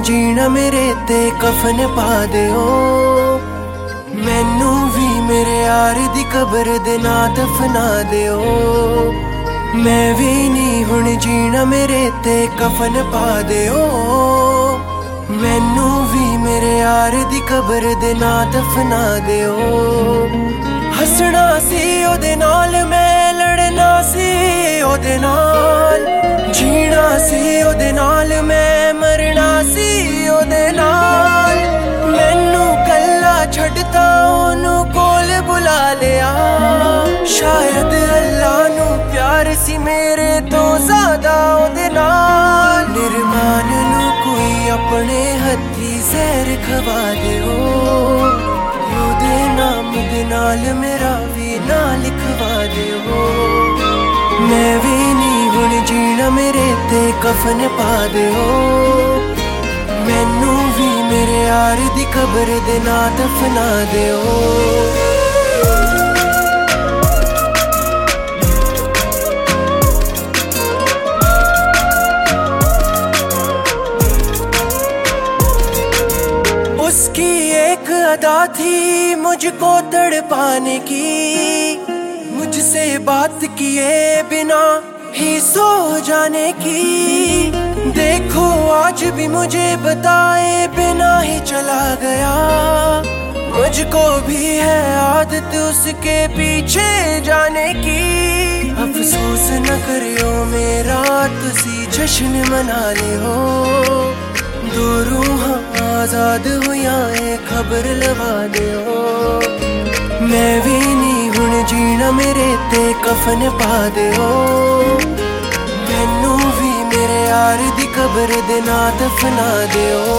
जीना मेरे ते कफन पा दिओ। मैनू भी मेरे यार दी कब्र दे ना दफना दिओ। मैं भी नहीं हुण जीना मेरे ते कफन पा दिओ। मैनू भी मेरे यार दी कब्र दे ना दफना दिओ। हसना सी ओदे नाल मैं लड़ना सी ओदे नाल, जीना सी ओदे नाल मैं मरना सी ओदे नाल। मैनू कल्ला छड्डता ओनू कोल बुला लिया। शायद अल्लाह नू प्यार सी मेरे तो ज्यादा ओदे नाल। निर्माण नू कोई अपने हथी जहर खवा दिओ। ओदे नाम दे नाल मेरा भी ना लिखवा दिओ। मैं भी नहीं हुण जीना मेरे ते कफन पा दिओ। मैनू भी मेरे यार दी कब्र दे ना दफना दिओ। उसकी एक अदा थी मुझको तड़पाने की, मुझसे बात किए बिना ही सो जाने की। देखो आज भी मुझे बताए बिना ही चला गया। मुझको भी है आदत उसके पीछे जाने की। अफसोस न करियो मेरा तुसी जश्न मना लियो। दो रूहां आजाद हुआ है खबर लगा दिओ। मैं भी नहीं हुण जीना मेरे ते कफन पा दिओ। मैनू भी मेरे यार दी कब्र दे ना दफना दिओ।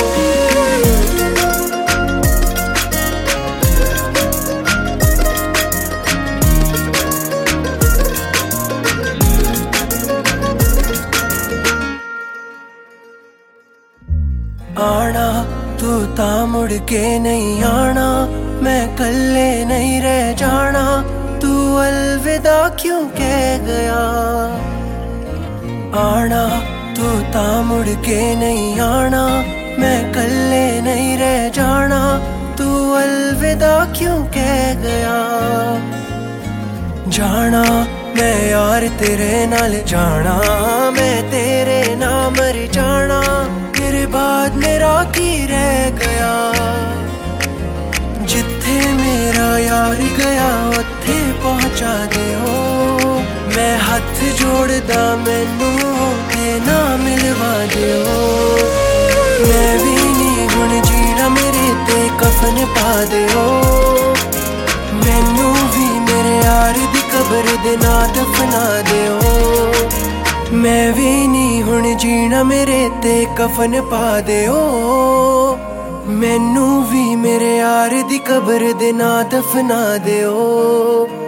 आना तू ता मुड़ के नहीं आना, मैं कल्ले नहीं रह जाना। तू अलविदा क्यों कह गया। आना तू ता मुड़ के नहीं आना, मैं कल्ले नहीं रह जाना। तू अलविदा क्यों कह गया। जाना मैं यार तेरे नाल जाना, मैं तेरे ना मर जाना। तेरे बाद मेरा की रह गया। जिथे मेरा यार गया उत्थे पहुंचा दिओ। मैं हथ जोड़दा मैनू ते ना मिलवा दिओ। मैं भी नहीं हुण जीना मेरे ते कफन पा दिओ। मैनू भी मेरे यार दी कब्र दे ना दफना दिओ। मैं भी नहीं हुण जीना मेरे ते कफन पा दिओ। मैनू भी मेरे यार दी कब्र दे ना दफना दिओ।